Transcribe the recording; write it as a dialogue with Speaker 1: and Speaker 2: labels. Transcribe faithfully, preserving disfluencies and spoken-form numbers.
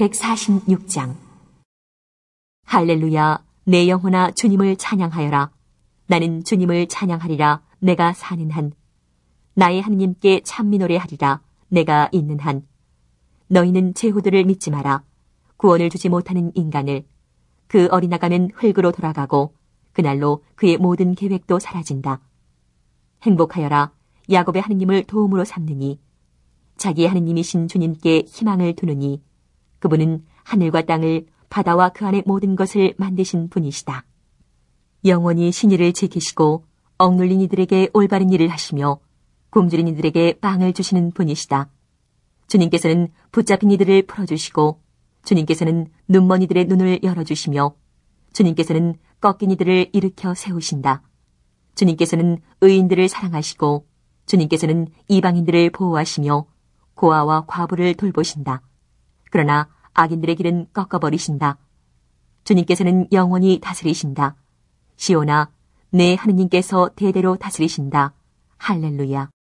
Speaker 1: 백사십육 장. 할렐루야, 내 영혼아 주님을 찬양하여라. 나는 주님을 찬양하리라. 내가 사는 한. 나의 하느님께 찬미 노래하리라. 내가 있는 한. 너희는 제후들을 믿지 마라. 구원을 주지 못하는 인간을. 그 어리나가면 흙으로 돌아가고 그날로 그의 모든 계획도 사라진다. 행복하여라. 야곱의 하느님을 도움으로 삼느니 자기의 하느님이신 주님께 희망을 두느니 그분은 하늘과 땅을 바다와 그 안의 모든 것을 만드신 분이시다. 영원히 신의를 지키시고 억눌린 이들에게 올바른 일을 하시며 굶주린 이들에게 빵을 주시는 분이시다. 주님께서는 붙잡힌 이들을 풀어주시고 주님께서는 눈먼 이들의 눈을 열어주시며 주님께서는 꺾인 이들을 일으켜 세우신다. 주님께서는 의인들을 사랑하시고 주님께서는 이방인들을 보호하시며 고아와 과부를 돌보신다. 그러나 악인들의 길은 꺾어버리신다. 주님께서는 영원히 다스리신다. 시온아, 내 하느님께서 대대로 다스리신다. 할렐루야.